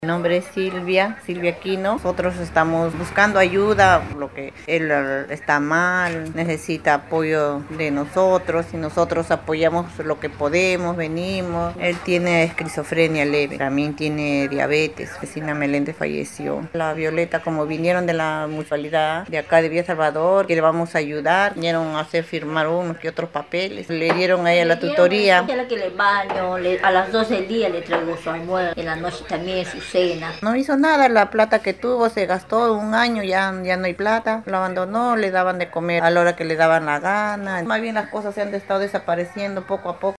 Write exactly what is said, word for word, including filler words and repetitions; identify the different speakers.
Speaker 1: Mi nombre es Silvia, Silvia Quino. Nosotros estamos buscando ayuda, lo que él eh, está mal, necesita apoyo de nosotros y nosotros apoyamos lo que podemos, venimos. Él tiene esquizofrenia leve, también tiene diabetes. Vecina Meléndez falleció. La Violeta, como vinieron de la mutualidad de acá de Villa Salvador, que le vamos a ayudar, vinieron a hacer firmar unos que otros papeles, le dieron a ella la tutoría.
Speaker 2: Le que le baño, le, a las doce del día le traigo su almuerzo, en la noche también su cena.
Speaker 1: No hizo nada, la plata que tuvo se gastó un año, ya, ya no hay plata, lo abandonó, le daban de comer a la hora que le daban la gana. Más bien las cosas se han estado desapareciendo poco a poco.